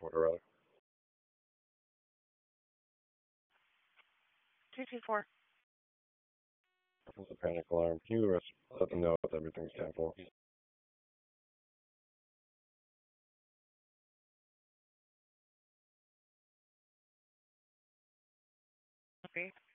transporter rather. 224. It's a panic alarm. Can you let them know that everything's 10-4? Okay.